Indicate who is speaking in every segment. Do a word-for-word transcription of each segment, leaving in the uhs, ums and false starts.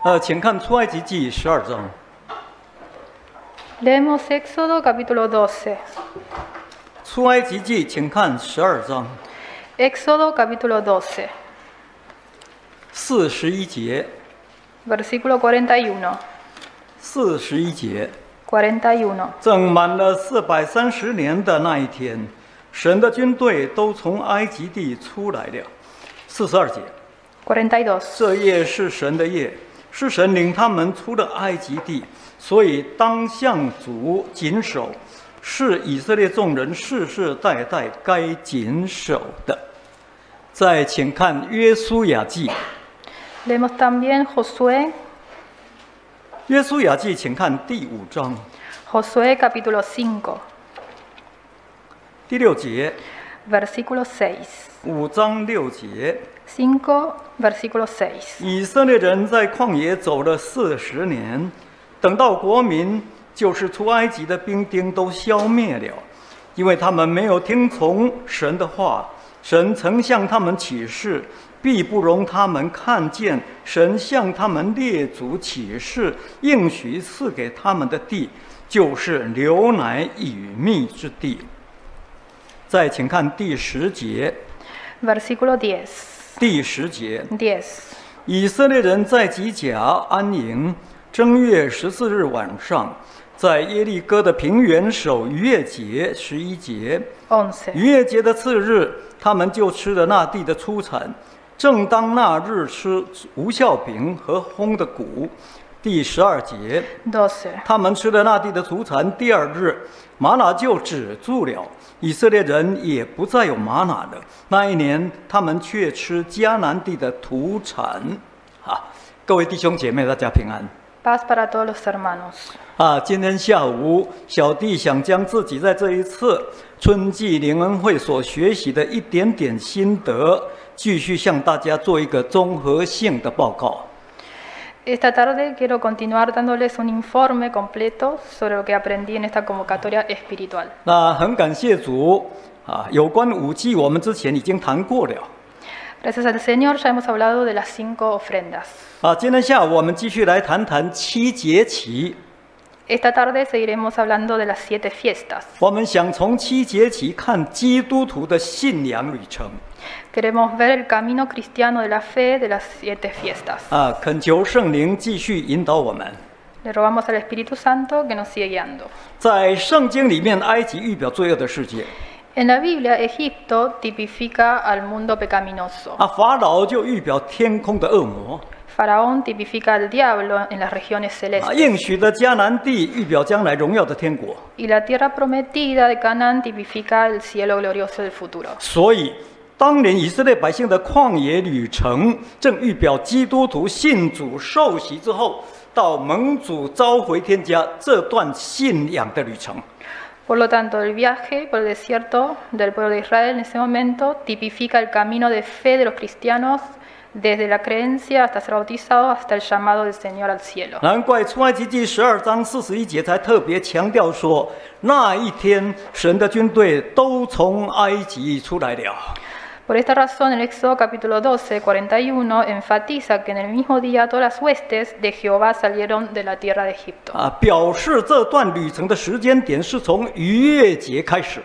Speaker 1: 呃，请看出埃及记十二章。
Speaker 2: Leemos Éxodo capítulo doce.
Speaker 1: 出埃及记，请看十二章。
Speaker 2: Éxodo capítulo doce.
Speaker 1: 四十一节。
Speaker 2: Versículo cuarenta y uno.
Speaker 1: 四十一节。
Speaker 2: cuarenta y uno.
Speaker 1: 正满了四百三十年的那一天，神的军队都从埃及地出来了。四十二节。
Speaker 2: cuarenta y dos.
Speaker 1: 这夜是神的夜，是神领他们出了埃及地，所以当向主谨守，是以色列众人世世代代该谨守的。再请看约书亚记。
Speaker 2: Leemos también Josué.
Speaker 1: 约书亚记，请看第五章。
Speaker 2: Josué capítulo cinco.
Speaker 1: 第六节。
Speaker 2: Versículo seis.
Speaker 1: 五章六节。
Speaker 2: cinco, versículo seis.
Speaker 1: 以色列人在旷野走了四十年，等到国民，就是出埃及的兵丁都消灭了，因为他们没有听从神的话。神曾向他们起誓，必不容他们看见神向他们列祖起誓应许赐给他们的地，就是流奶与蜜之地。再请看第十节。
Speaker 2: Versículo diez.
Speaker 1: 第十节。
Speaker 2: diez.
Speaker 1: 以色列人在吉甲安营，正月十四日晚上，在耶利哥的平原守逾越节。十一节。
Speaker 2: once.
Speaker 1: 逾越节的次日，他们就吃了那地的出产。正当那日吃无酵饼和烘的谷。第十二节。
Speaker 2: doce.
Speaker 1: 他们吃了那地的出产，第二日玛拿就止住了，以色列人也不再有玛拿了。那一年，他们却吃迦南地的土产。啊，各位弟兄姐妹，大家平安。
Speaker 2: Paz para todos los hermanos.
Speaker 1: 啊，今天下午，小弟想将自己在这一次春季灵恩会所学习的一点点心得，继续向大家做一个综合性的报告。
Speaker 2: Esta tarde quiero continuar dándoles un informe completo sobre lo que aprendí en esta convocatoria espiritual.
Speaker 1: 那很感谢主啊，有关五祭我们之前已经谈过了。
Speaker 2: Gracias al Señor ya hemos hablado de las cinco ofrendas.
Speaker 1: 啊，今天下午我们继续来谈谈七节期。
Speaker 2: Esta tarde seguiremos hablando de las siete fiestas.
Speaker 1: 我们想从七节期看基督徒的信仰旅程。
Speaker 2: Queremos ver el camino cristiano de la fe de las siete fiestas.
Speaker 1: 啊，恳求圣灵继续引导我们。
Speaker 2: Le rogamos al Espíritu Santo que nos siga guiando.
Speaker 1: 在圣经里面，埃及预表罪恶的世界。
Speaker 2: En la Biblia, Egipto tipifica al mundo pecaminoso.
Speaker 1: 啊，法老就预表天空的恶魔。
Speaker 2: Faraón tipifica al diablo en las regiones
Speaker 1: 啊，
Speaker 2: celestes.
Speaker 1: 应许的迦南地预表将来荣耀的天国。
Speaker 2: Y la tierra prometida de Canaán tipifica el cielo glorioso del futuro.
Speaker 1: 所以，当年以色列百姓的旷野旅程，正预表基督徒信主受洗之后，到蒙主召回天家这段信仰的旅程。
Speaker 2: Por lo tanto, el viaje por el desierto del pueblo de Israel en ese momento tipifica el camino de fe de los cristianos desde la creencia hasta ser bautizado hasta el llamado del Señor al cielo.
Speaker 1: 难怪出埃及记十二章四十一节才特别强调说，那一天神的军队都从埃及出来了。
Speaker 2: Por esta razón, el Éxodo capítulo doce, cuarenta y uno enfatiza que en el mismo día todas las huestes de Jehová salieron de la tierra de Egipto.
Speaker 1: 啊，表示这段旅程的时间点是从逾越节开始。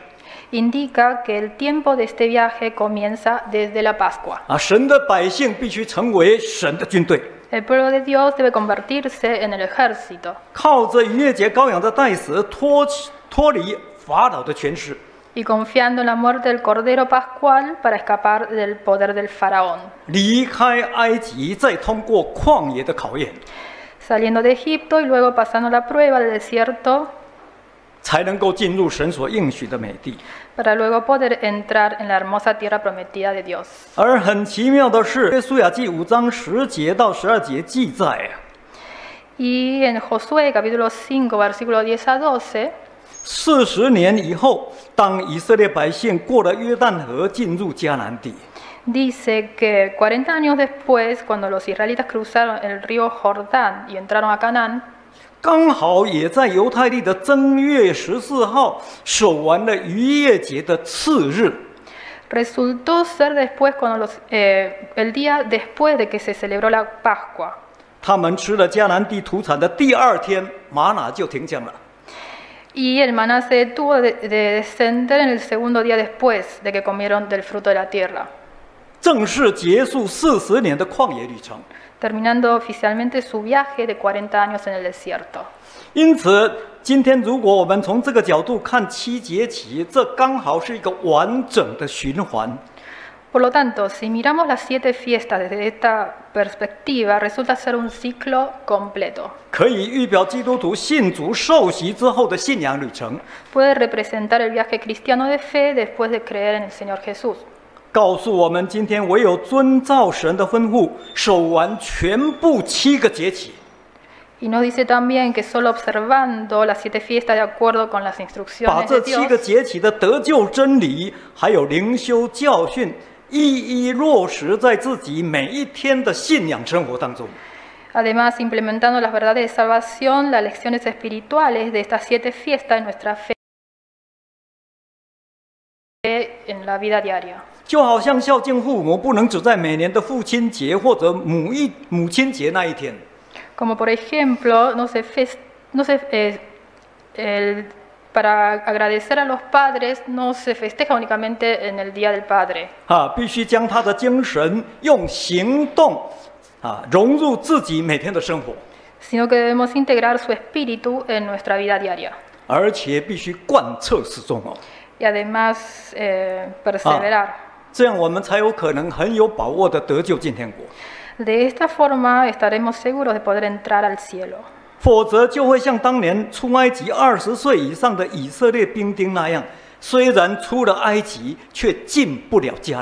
Speaker 2: Indica que el tiempo de este viaje comienza desde la Pascua.
Speaker 1: 啊，神的百姓必须成为神的军队。
Speaker 2: El pueblo de Dios debe convertirse en el ejército.
Speaker 1: 靠着逾越节羔羊的代死脱脱离法老的权势。
Speaker 2: Y confiando en la muerte del Cordero Pascual para escapar del poder del faraón.
Speaker 1: 离开埃及，再通过旷野的考验，
Speaker 2: Saliendo de Egipto y luego pasando la prueba del desierto
Speaker 1: 才能够进入神所应许的美地。
Speaker 2: para luego poder entrar en la hermosa tierra prometida de Dios.
Speaker 1: 而很奇妙的是，约书亚记五章十节到十二节记载啊，
Speaker 2: Y en Josué capítulo cinco, versículo diez a doce,
Speaker 1: 四十年以后，当以色列百姓过了约旦河，进入迦南地，
Speaker 2: dice que cuarenta años después, cuando los israelitas cruzaron el río Jordán y entraron a Canaán,
Speaker 1: 刚好也在犹太历的正月十四号守完了逾越节的次日。
Speaker 2: resultó ser después cuando los, eh, el día después de que se celebró la Pascua.
Speaker 1: 他们吃了迦南地土产的第二天，玛拿就停降了。
Speaker 2: Y el maná se detuvo de, de descender en el segundo día después de que comieron del fruto de la tierra,
Speaker 1: 正式结束四十年的旷野旅程。
Speaker 2: terminando oficialmente su viaje de cuarenta años en el desierto.
Speaker 1: 因此，今天如果我们从这个角度看七节期，这刚好是一个完整的循环。
Speaker 2: Por lo tanto, si miramos las siete fiestas desde esta perspectiva, resulta ser un ciclo completo.
Speaker 1: 可以预表基督徒信主受洗之后的信仰旅程，
Speaker 2: Puede representar el viaje cristiano de fe después de creer en el Señor Jesús.
Speaker 1: 告诉我们今天唯有遵照神的吩咐，守完全部七个节期，
Speaker 2: Y nos dice también que solo observando las siete fiestas de acuerdo con las
Speaker 1: 把
Speaker 2: instrucciones
Speaker 1: 这
Speaker 2: de
Speaker 1: 七个
Speaker 2: Dios,
Speaker 1: 节期的得救真理，还有灵修教训，一一落实在自己每一天的信仰生活当中。
Speaker 2: además implementando las verdades de salvación, las lecciones espirituales de estas siete fiestas en nuestra fe en la vida diaria.
Speaker 1: 就好像孝敬父母，不能只在每年的父亲节或者母一母亲节那一天。
Speaker 2: Como por ejemplo, no se fes- no se, eh, el- para agradecer a los padres no se festeja únicamente en el Día del Padre,
Speaker 1: 啊，必须将他的精神用行动啊融入自己每天的生活，
Speaker 2: sino que debemos integrar su espíritu en nuestra vida diaria
Speaker 1: 而且必须贯彻始终哦。
Speaker 2: y además eh, perseverar.
Speaker 1: 这样我们才有可能很有把握的得救进天国，
Speaker 2: De esta forma estaremos seguros de poder entrar al cielo.
Speaker 1: 否则就会像当年出埃及二十岁以上的以色列兵丁那样，虽然出了埃及，却进不了迦南。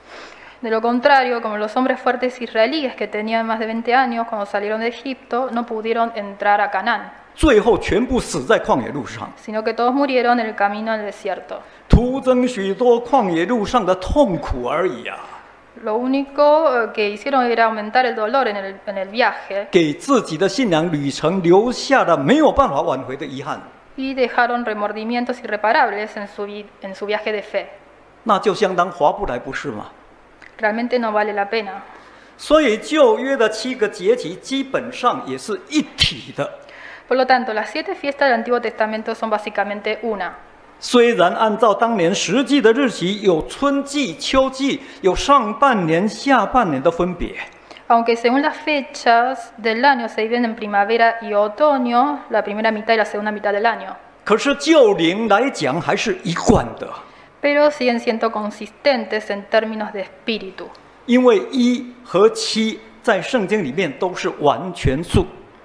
Speaker 2: De lo contrario, como los hombres fuertes israelíes que tenían más de veinte años cuando salieron de Egipto, no pudieron entrar a Canaán,
Speaker 1: 最后全部死在旷野路上，
Speaker 2: sino que todos murieron en el camino al desierto.
Speaker 1: 徒增许多旷野路上的痛苦而已啊！
Speaker 2: Lo único eh, que hicieron era aumentar el dolor en el, en el viaje
Speaker 1: 给自己的信仰旅程留下了没有办法挽回的遗憾，
Speaker 2: y dejaron remordimientos irreparables en su, vi- en su viaje de fe.
Speaker 1: 那就相当划不来，不是吗？
Speaker 2: Realmente no vale la pena.
Speaker 1: 所以旧约的七个节期基本上也是一体的。
Speaker 2: Por lo tanto, las siete fiestas del Antiguo Testamento son básicamente una.
Speaker 1: 虽然按照当年实际的日期有春季、秋季，有上半年、下半年的分别，
Speaker 2: Aunque según las fechas del año se dividen en primavera y otoño, la primera mitad y la segunda mitad del año,
Speaker 1: 可是就灵来讲还是一贯的，
Speaker 2: pero siguen siendo consistentes en términos de espíritu,
Speaker 1: 因为一和七在圣经里面都是完全数。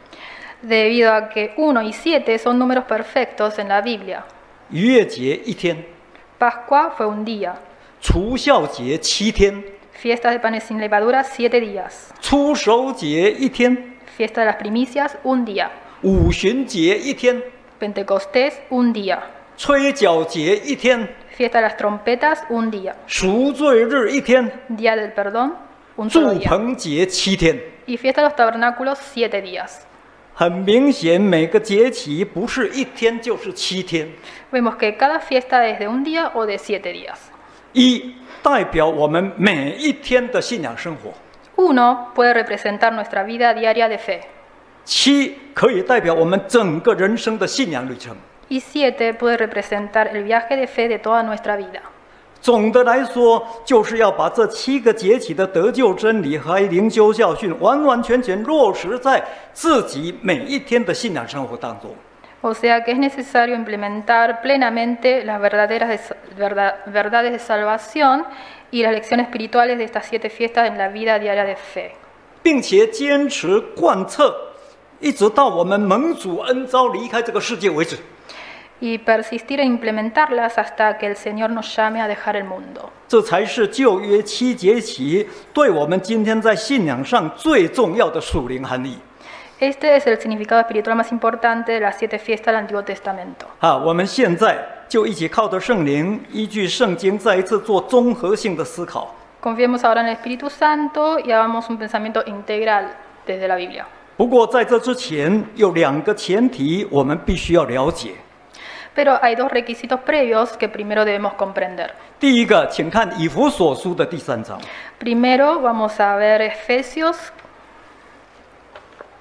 Speaker 2: debido a que uno y siete son números perfectos en la Biblia.
Speaker 1: 逾越节一天，
Speaker 2: Pascua fue un día,
Speaker 1: 除孝节七天，
Speaker 2: fiesta de panes sin levadura siete días,
Speaker 1: 初守节一天，
Speaker 2: fiesta de las primicias un día,
Speaker 1: 五旬节一天，
Speaker 2: Pentecostés un día,
Speaker 1: 吹角节一天，
Speaker 2: fiesta de las trompetas un día,
Speaker 1: 赎罪日一天，
Speaker 2: día del perdón un solo
Speaker 1: 祝
Speaker 2: día,
Speaker 1: 棚节七天。
Speaker 2: y fiesta de los tabernáculos siete días.
Speaker 1: 很明显，每个节期不是一天就是七天。
Speaker 2: Vemos que cada fiesta es de un día o de siete días.
Speaker 1: 一代表我们每一天的信仰生活，
Speaker 2: Uno puede representar nuestra vida diaria de fe
Speaker 1: 七可以代表我们整个人生的信仰旅程。
Speaker 2: y siete puede representar el viaje de fe de toda nuestra vida.
Speaker 1: 总的来说，就是要把这七个节期的得救真理和灵修教训，完完全全落实在自己每一天的信仰生活当中。
Speaker 2: O sea que es necesario implementar plenamente las verdaderas de sa- verda- verdades de salvación y las lecciones espirituales de estas siete fiestas en la vida diaria de fe.
Speaker 1: 并且坚持贯彻，一直到我们蒙主恩召离开这个世界为止。
Speaker 2: Y persistir en implementarlas hasta que el Señor nos llame a dejar el mundo.
Speaker 1: 这才是旧约七节期对我们今天在信仰上最重要的属灵含义。
Speaker 2: Este es el significado espiritual más importante de las siete fiestas del Antiguo Testamento.
Speaker 1: 啊，我们现在就一起靠着圣灵，依据圣经再一次做综合性的思考。
Speaker 2: Confiemos ahora en el Espíritu Santo y hagamos un pensamiento integral desde la Biblia.
Speaker 1: 不过在这之前，有两个前提我们必须要了解。
Speaker 2: Pero hay dos requisitos previos que primero debemos comprender.
Speaker 1: 第一个，请看以弗所书的第三章。
Speaker 2: Primero vamos a ver Efesios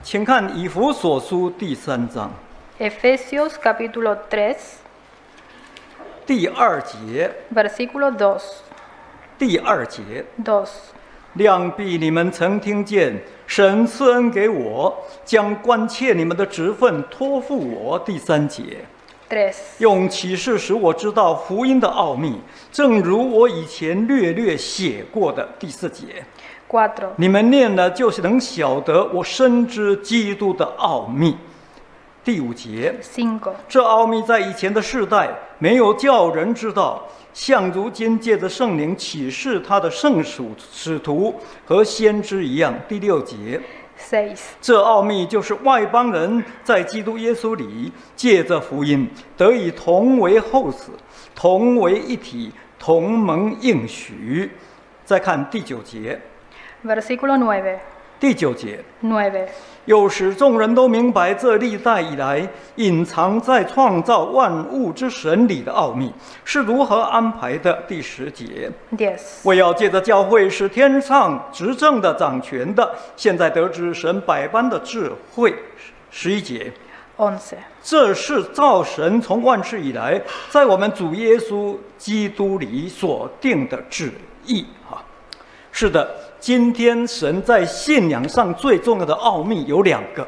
Speaker 1: 请看以弗所书第三章
Speaker 2: Efesios capítulo tres,
Speaker 1: 第二节。
Speaker 2: versículo dos.
Speaker 1: 第二节，
Speaker 2: dos.
Speaker 1: 量必你们曾听见神赐恩给我，将关切你们的职分托付我。第三节，
Speaker 2: tres.
Speaker 1: 用启示使我知道福音的奥秘，正如我以前略略写过的。第四节，
Speaker 2: cuatro.
Speaker 1: 你们念了，就是能晓得我深知基督的奥秘。第五节，
Speaker 2: cinco.
Speaker 1: 这奥秘在以前的世代没有叫人知道，像如今借着圣灵启示他的圣属使徒和先知一样。第六节，
Speaker 2: seis.
Speaker 1: 这奥秘就是外邦人在基督耶稣里借着福音得以同为后嗣，同为一体，同蒙应许。再看第九节，
Speaker 2: Versículo nueve.
Speaker 1: 第九节，
Speaker 2: nueve.
Speaker 1: 又使众人都明白这历代以来隐藏在创造万物之神里的奥秘是如何安排的。第十节，
Speaker 2: diez.
Speaker 1: 为要借着教会使天上执政的掌权的现在得知神百般的智慧。十一节，
Speaker 2: once.
Speaker 1: 这是照神从万世以来在我们主耶稣基督里所定的旨意。哈，是的，今天神在信仰上最重要的奥秘有两个，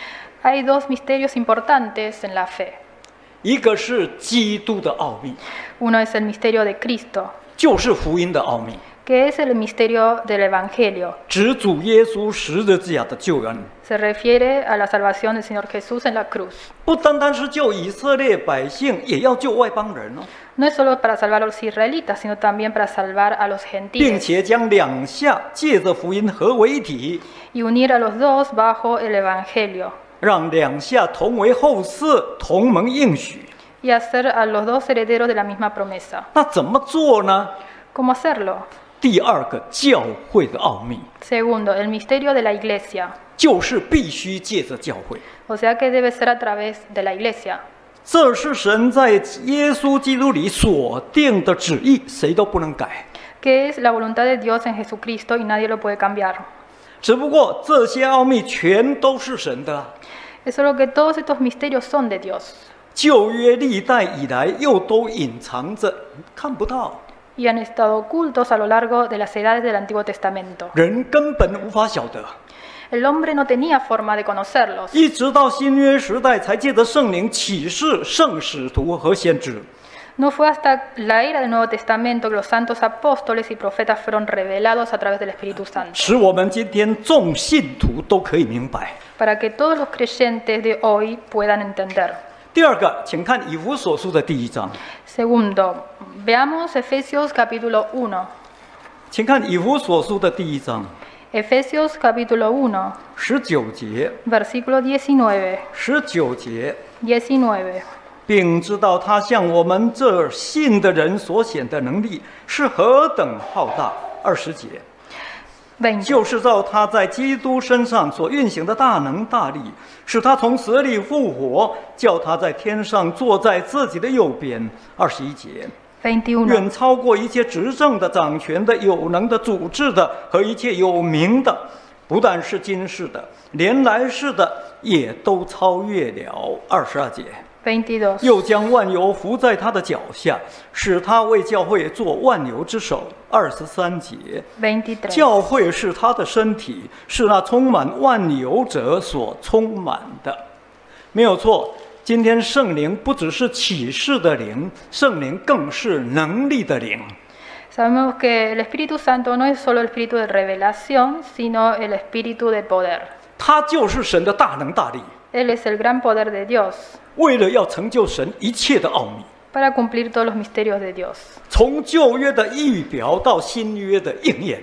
Speaker 2: Hay dos misterios importantes en la fe.
Speaker 1: 一个是基督的奥秘，
Speaker 2: Uno es el misterio de Cristo,
Speaker 1: 就是福音的奥秘，
Speaker 2: que es el misterio del Evangelio.
Speaker 1: 指主耶稣十字架的救恩，
Speaker 2: Se refiere a la salvación del Señor Jesús en la cruz.
Speaker 1: 不单单是救以色列百姓，也要救外邦人哦，
Speaker 2: No es solo para salvar a los israelitas, sino también para salvar a los
Speaker 1: 并
Speaker 2: gentiles
Speaker 1: 且将两下借着福音合为一体，
Speaker 2: y unir a los dos bajo el Evangelio
Speaker 1: 让两下同为后嗣，同蒙应许。
Speaker 2: y hacer a los dos herederos de la misma promesa.
Speaker 1: 那怎么做呢？
Speaker 2: ¿Cómo hacerlo?
Speaker 1: 第二个教会的奥秘，
Speaker 2: Segundo, el misterio de la iglesia.
Speaker 1: 就是必须借着教会。
Speaker 2: O sea que debe ser a través de la iglesia.
Speaker 1: 这是神在耶稣基督里所定的旨意，谁都不能改。
Speaker 2: Que es la voluntad de Dios en Jesucristo y nadie lo puede cambiar.
Speaker 1: 只不过这些奥秘全都是神的。
Speaker 2: Es solo que todos estos misterios son de Dios
Speaker 1: 旧约历代以来又都隐藏着，看不到，
Speaker 2: y han estado ocultos a lo largo de las edades del Antiguo Testamento.
Speaker 1: 人根本无法晓得。
Speaker 2: El hombre no tenía forma de conocerlos.
Speaker 1: 一直到新约时代，才借着圣灵启示圣使徒和先知。
Speaker 2: No fue hasta la era del Nuevo Testamento que los santos apóstoles y profetas fueron revelados a través del Espíritu Santo,
Speaker 1: 使我们今天众信徒都可以明白。
Speaker 2: para que todos los creyentes de hoy puedan entender.
Speaker 1: 第二个，请看以弗所书的第一章，
Speaker 2: Segundo, veamos Efesios capítulo uno.
Speaker 1: 请看以弗所书的第一章
Speaker 2: Efesios capítulo uno,
Speaker 1: 十九节，
Speaker 2: versículo diecinueve.
Speaker 1: 十九节，
Speaker 2: diecinueve.
Speaker 1: 并知道他向我们这信的人所显的能力是何等浩大。二十节，
Speaker 2: veinte.
Speaker 1: 就是照他在基督身上所运行的大能大力，使他从死里复活，叫他在天上坐在自己的右边。二十一节，
Speaker 2: veintiuno.
Speaker 1: 远超过一切执政的、掌权的、有能的、主治的和一切有名的，不但是今世的，连来世的也都超越了。二十二节，
Speaker 2: veintidós.
Speaker 1: 又将万有伏在他的脚下，使他为教会做万有之首。二十三节，
Speaker 2: veintitrés.
Speaker 1: 教会是他的身体，是那充满万有者所充满的。没有错，今天圣灵不只是启示的灵，圣灵更是能力的灵。
Speaker 2: Sabemos que el Espíritu Santo no es solo el espíritu de revelación, sino el espíritu de poder.
Speaker 1: 他就是神的大能大力，
Speaker 2: Él es el gran poder de Dios
Speaker 1: 为了要成就神一切的奥秘，
Speaker 2: para cumplir todos los misterios de Dios.
Speaker 1: 从旧约的预表到新约的应验。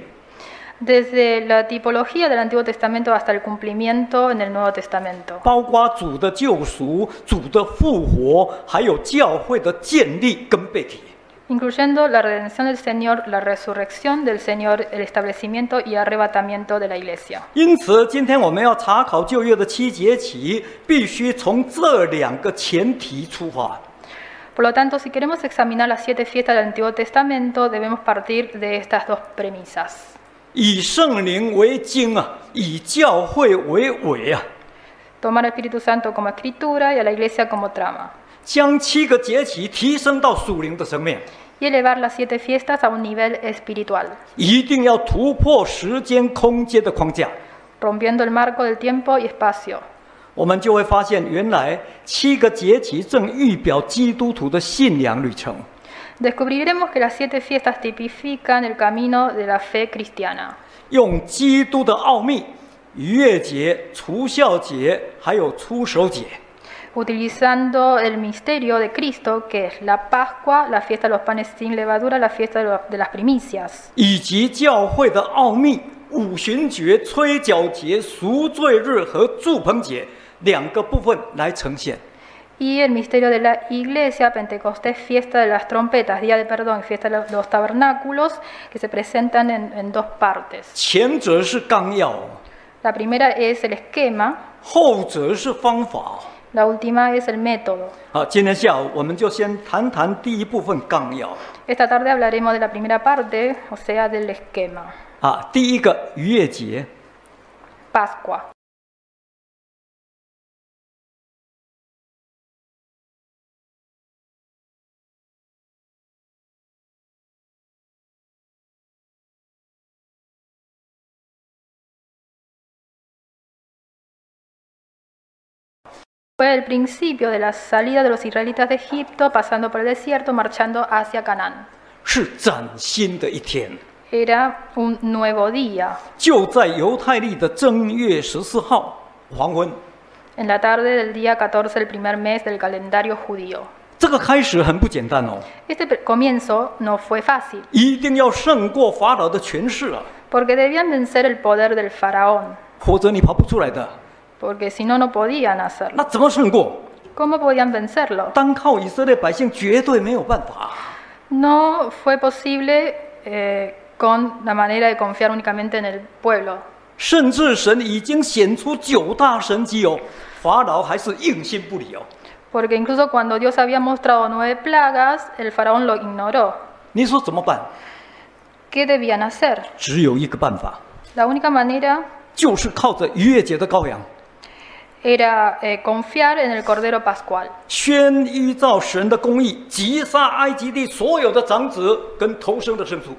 Speaker 2: Desde la tipología del Antiguo Testamento hasta el cumplimiento en el Nuevo Testamento.
Speaker 1: 包括主的救赎、主的复活，还有教会的建立跟被提。
Speaker 2: Incluyendo la redención del Señor, la resurrección del Señor, el establecimiento y arrebatamiento de la iglesia.
Speaker 1: 因此，今天我们要查考旧约的七节期，必须从这两个前提出发。
Speaker 2: Por lo tanto, si queremos examinar las siete fiestas del Antiguo Testamento, debemos partir de estas dos premisas.
Speaker 1: 以圣灵为经啊，以教会为尾啊。
Speaker 2: tomar al Espíritu Santo como escritura y a la iglesia como trama,
Speaker 1: 将七个节期提升到属灵的层面，
Speaker 2: y elevar las siete fiestas a un nivel espiritual,
Speaker 1: 一定要突破时间空间的框架。
Speaker 2: rompiendo el marco del tiempo y espacio.
Speaker 1: 我们就会发现，原来七个节期正预表基督徒的信仰旅程。
Speaker 2: Descubriremos que las siete fiestas tipifican el camino de la fe cristiana.
Speaker 1: 用基督的奥秘，逾越节、除酵节，还有出手节，
Speaker 2: Utilizando el misterio de Cristo, que es la Pascua, la fiesta de los panes sin levadura, la fiesta de, los- de las primicias,
Speaker 1: 以及教会的奥秘，五旬节、吹角节、赎罪日和祝棚节两个部分来呈现。
Speaker 2: y el misterio de la Iglesia, Pentecostés, fiesta de las trompetas, Día de Perdón y fiesta de los tabernáculos, que se presentan en, en dos partes.
Speaker 1: 前者是纲要，
Speaker 2: La primera es el esquema,
Speaker 1: 后者是方法。
Speaker 2: la última es el método.
Speaker 1: 好，今天下午我们就先谈谈第一部分纲要。
Speaker 2: Esta tarde hablaremos de la primera parte, o sea, del esquema.
Speaker 1: 啊，第一个逾越节，
Speaker 2: Pascua. Fue el principio de la salida de los israelitas de Egipto, pasando por el desierto, marchando hacia Canaán.
Speaker 1: 是崭新的一天。
Speaker 2: Era un nuevo día.
Speaker 1: 就在犹太历的正月十四号黄昏，
Speaker 2: En la tarde del día catorce del primer mes del calendario judío.
Speaker 1: 这个开始很不简单哦，
Speaker 2: Este pe- comienzo no fue fácil,
Speaker 1: 一定要胜过法老的权势啊，
Speaker 2: porque debían vencer el poder del faraón,
Speaker 1: 否则你跑不出来的。
Speaker 2: porque si no, no podían hacerlo.
Speaker 1: 那怎么胜过？
Speaker 2: ¿Cómo podían vencerlo?
Speaker 1: 单靠以色列百姓绝对没有办法。
Speaker 2: No fue posible eh, con la manera de confiar únicamente en el pueblo.
Speaker 1: 甚至神已经显出九大神迹哦，法老还是硬心不理哦。
Speaker 2: Porque incluso cuando Dios había mostrado nueve plagas, el faraón lo ignoró.
Speaker 1: 你说怎么办？
Speaker 2: ¿Qué debían hacer?
Speaker 1: 只有一个办法，
Speaker 2: La única manera
Speaker 1: 就是靠着逾越节的羔羊，
Speaker 2: era eh, confiar en el Cordero Pascual,
Speaker 1: 宣依照神的公义，击杀埃及地所有的长子跟头生的牲畜。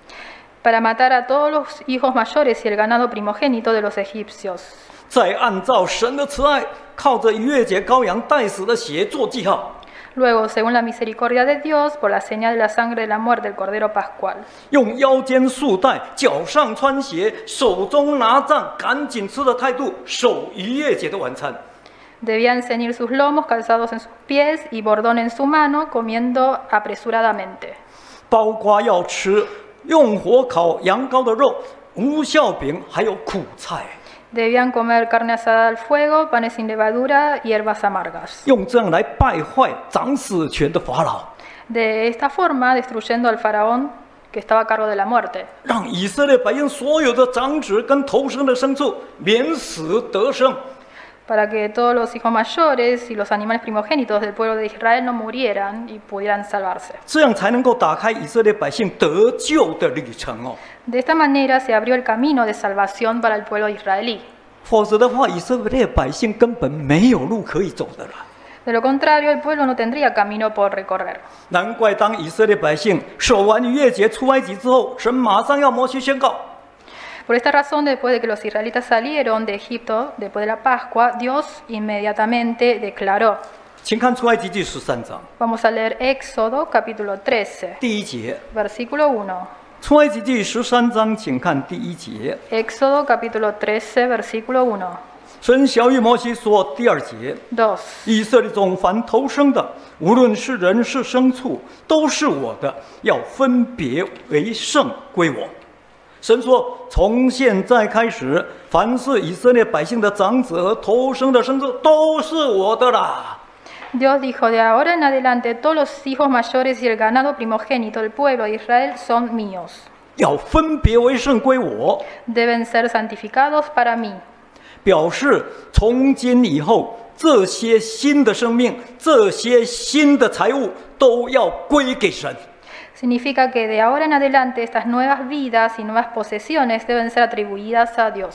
Speaker 2: para matar a todos los hijos mayores y el ganado primogénito de los egipcios.
Speaker 1: 再按照神的慈爱，靠着逾越节羔羊代死的血做记号，
Speaker 2: Luego, según la misericordia de Dios, por la señal de la sangre de la muerte del Cordero Pascual,
Speaker 1: 用腰间束带、脚上穿鞋、手中拿杖，赶紧吃的态度守逾越节的晚餐。
Speaker 2: debían ceñir sus lomos, calzados en sus pies y bordón en su mano, comiendo apresuradamente.
Speaker 1: 包括要吃用火烤羊羔的肉、无酵饼，还有苦菜，
Speaker 2: Debían comer carne asada al fuego, panes sin levadura, hierbas amargas.
Speaker 1: 用这样来败坏掌死权的法老，
Speaker 2: De esta forma, destruyendo al faraón que estaba a cargo de la muerte,
Speaker 1: 让以色列百姓所有的长子跟头生的牲畜免死得生。
Speaker 2: para que todos los hijos mayores y los animales primogénitos del pueblo de Israel no murieran y pudieran salvarse.
Speaker 1: 这样才能够打开以色列百姓得救的旅程哦。
Speaker 2: De esta manera se abrió el camino de salvación para el pueblo israelí.
Speaker 1: 否则的话，以色列百姓根本没有路可以走的了。
Speaker 2: De lo contrario, el pueblo no tendría camino por recorrer.
Speaker 1: 难怪当以色列百姓守完逾越节出埃及之后，神马上要摩西宣告：
Speaker 2: Por esta razón, después de que los israelitas salieron de Egipto, después de la Pascua, Dios inmediatamente declaró.
Speaker 1: 请看出埃及记十三章
Speaker 2: Vamos a leer Éxodo capítulo trece,
Speaker 1: 第一节。
Speaker 2: versículo uno.
Speaker 1: 出埃及记十三章，请看第一节。
Speaker 2: Éxodo capítulo trece, versículo uno.
Speaker 1: 神晓谕摩西说：第二节，
Speaker 2: dos.
Speaker 1: 以色列中凡头生的，无论是人是牲畜，都是我的，要分别为圣归我。神说：从现在开始，凡是以色列百姓的长子和头生的牲畜，都是我的啦。
Speaker 2: Dios dijo, de ahora en adelante todos los hijos mayores y el ganado primogénito del pueblo de Israel son míos.
Speaker 1: 要分别为圣归我，
Speaker 2: Deben ser santificados para mí.
Speaker 1: 表示从今以后，这些新的生命、这些新的财物都要归给神。
Speaker 2: Significa que de ahora en adelante estas nuevas vidas y nuevas posesiones deben ser atribuidas a Dios.
Speaker 1: 不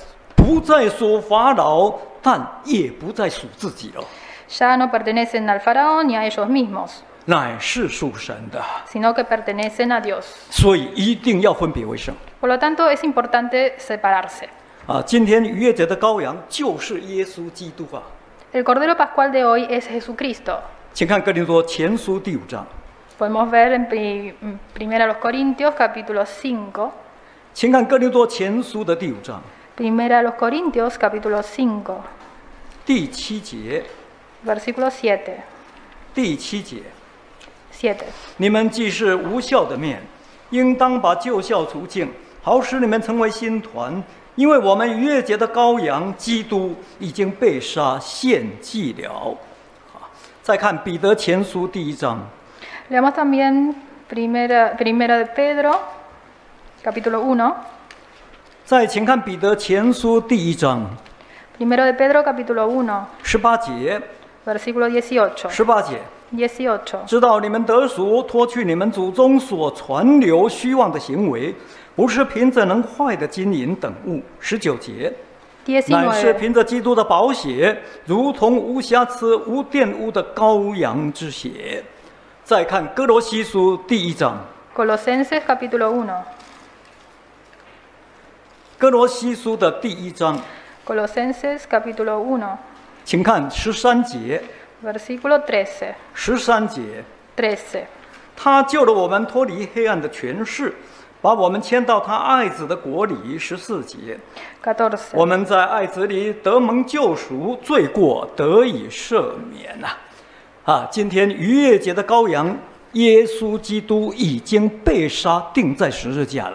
Speaker 1: 不再属法老，但也不再属自己了，
Speaker 2: Ya no pertenecen al faraón ni a ellos mismos,
Speaker 1: 乃是属神的。
Speaker 2: sino que pertenecen a Dios.
Speaker 1: 所以一定要分别为圣
Speaker 2: Por lo tanto, es importante separarse.
Speaker 1: 啊！今天逾越节的羔羊就是耶稣基督啊！
Speaker 2: El Cordero Pascual de hoy es Jesucristo.
Speaker 1: 请看哥林多前书第五章，
Speaker 2: Podemos ver en pri- en Primera a los Corintios, capítulo cinco.
Speaker 1: 请看哥林多前书的第五章
Speaker 2: Primera a los Corintios, capítulo cinco,
Speaker 1: 第七节，
Speaker 2: versículo siete.
Speaker 1: 第七节，
Speaker 2: siete.
Speaker 1: 你们既是无效的面，应当把旧效除尽，好使你们成为新团。因为我们逾越节的羔羊基督已经被杀献祭了。好，再看彼得前书第一章，
Speaker 2: Leamos también Primera, primera de Pedro, capítulo uno.
Speaker 1: 再请看彼得前书第一章
Speaker 2: Primero de Pedro, capítulo uno,
Speaker 1: 十八节，
Speaker 2: versículo dieciocho.
Speaker 1: 十八节，
Speaker 2: dieciocho.
Speaker 1: 知道你们得赎，脱去你们祖宗所传流虚妄的行为，不是凭着能坏的金银等物。十九节，乃是
Speaker 2: diecinueve.
Speaker 1: 凭着基督的宝血，如同无瑕疵、无玷污的羔羊之血。再看哥罗西书第一章，
Speaker 2: Colosenses, capítulo uno.
Speaker 1: 哥罗西书的第一章，
Speaker 2: Colosenses, capítulo uno,
Speaker 1: 请看十三节，
Speaker 2: versículo trece.
Speaker 1: 十三节，
Speaker 2: trece.
Speaker 1: 他救了我们脱离黑暗的权势，把我们迁到他爱子的国里。十四节，
Speaker 2: catorce.
Speaker 1: 我们在爱子里得蒙救赎，罪过得以赦免呐、啊！啊，今天逾越节的羔羊耶稣基督已经被杀，钉在十字架了。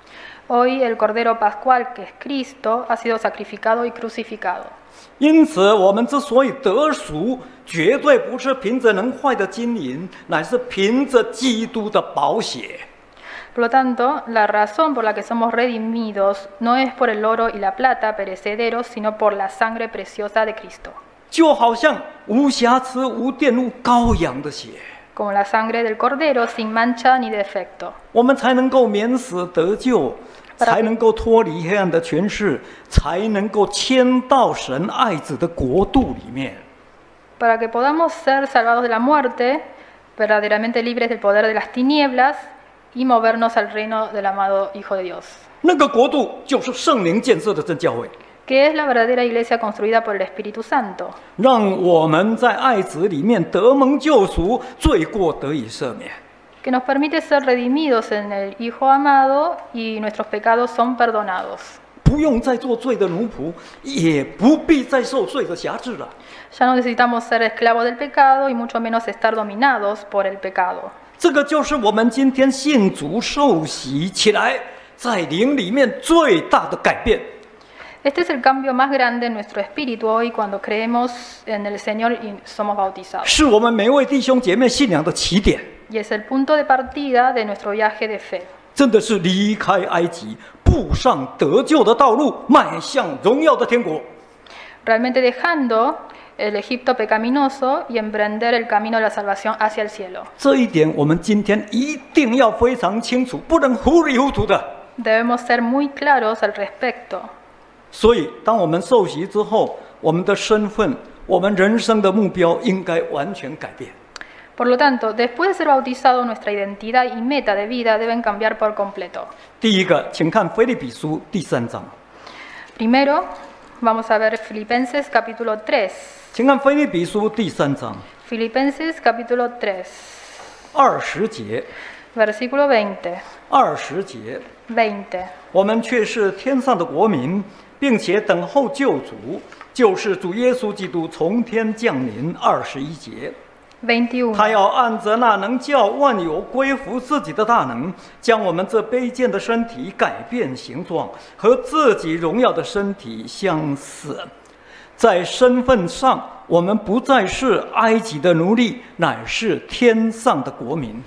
Speaker 2: Hoy el Cordero Pascual, que es Cristo, ha sido sacrificado y crucificado.
Speaker 1: 因此，我们之所以得赎，绝对不是凭着能坏的金银，乃是凭着基督的宝血。
Speaker 2: Por lo tanto, la razón por la que somos redimidos no es por el oro y la plata perecederos, sino por la sangre preciosa de Cristo,
Speaker 1: 就好像无瑕疵、无玷污羔羊的血，
Speaker 2: como la sangre del Cordero sin mancha ni defecto,
Speaker 1: 我们才能够免死得救，
Speaker 2: Para-
Speaker 1: 才能够脱离黑暗的权势，才能够迁到神爱子的国度里面。
Speaker 2: para que podamos ser salvados de la muerte, verdaderamente libres del poder de las tinieblas y movernos al reino del amado Hijo de Dios,
Speaker 1: 那个国度就是圣灵建设的真教会，
Speaker 2: que es la verdadera iglesia construida por el Espíritu Santo,
Speaker 1: 让我们在爱子里面得蒙救赎，罪过得以赦免。
Speaker 2: que nos permite ser redimidos en el Hijo amado y nuestros pecados son perdonados.
Speaker 1: 不用再做罪的奴仆，也不必再受罪的辖制了。
Speaker 2: Ya no necesitamos ser esclavos del pecado y mucho menos estar dominados por el pecado.
Speaker 1: 这个就是我们今天信主受洗起来，在灵里面最大的改变。
Speaker 2: Este es el cambio más grande en nuestro espíritu hoy cuando creemos en el Señor y somos bautizados.
Speaker 1: 是我们每位弟兄姐妹信仰的起点，
Speaker 2: Y es el punto de partida de nuestro viaje de fe.
Speaker 1: 真的是离开埃及，步上得救的道路，迈向荣耀的天国。
Speaker 2: Realmente dejando el Egipto pecaminoso y emprender el camino de la salvación hacia el cielo.
Speaker 1: 这一点我们今天一定要非常清楚，不能糊里糊涂的。
Speaker 2: Debemos ser muy claros al respecto.
Speaker 1: 所以，当我们受洗之后，我们的身份、我们人生的目标应该完全改变。
Speaker 2: Por lo tanto, después de ser bautizado, nuestra identidad y meta de vida deben cambiar por completo.
Speaker 1: 第一个，请看腓立比书第三章，
Speaker 2: Primero, vamos a ver Filipenses capítulo tres.
Speaker 1: 请看腓立比书第三章
Speaker 2: Filipenses capítulo tres,
Speaker 1: 二十节，
Speaker 2: versículo veinte.
Speaker 1: 二十节，
Speaker 2: veinte.
Speaker 1: 我们却是天上的国民，并且等候救主，就是主耶稣基督从天降临。二十一节。
Speaker 2: veintiuno.
Speaker 1: 他要按着那能叫万有归服自己的大能，将我们这卑贱的身体改变形状，和自己荣耀的身体相似。在身份上，我们不再是埃及的奴隶，乃是天上的国民。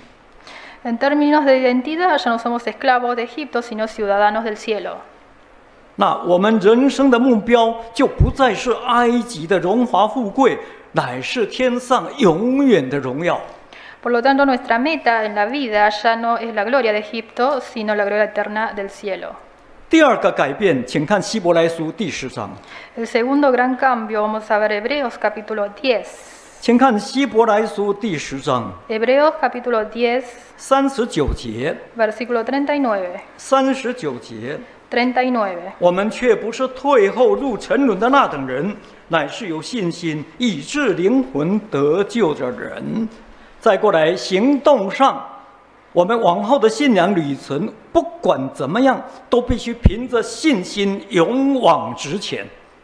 Speaker 2: En términos de identidad, ya no somos esclavos de Egipto, sino ciudadanos del cielo.
Speaker 1: 那我们人生的目标就不再是埃及的荣华富贵，乃是天上永远的荣耀。
Speaker 2: Por lo tanto, nuestra meta en la vida ya no es la gloria de Egipto, sino la gloria eterna del cielo.
Speaker 1: 第二个改变，请看希伯来书第十章。
Speaker 2: El segundo gran cambio, vamos a ver Hebreos capítulo diez.
Speaker 1: 请看希伯来书第十章
Speaker 2: Hebreos capítulo diez,
Speaker 1: 三十九节，
Speaker 2: versículo treinta y nueve.
Speaker 1: 三十九节，
Speaker 2: treinta y nueve.
Speaker 1: 我们却不是退后入沉沦的那等人，乃是有信心以致灵魂得救的人。再过来，行动上，我们往后的信仰旅程，不管怎么样，都必须凭着信心勇往直前。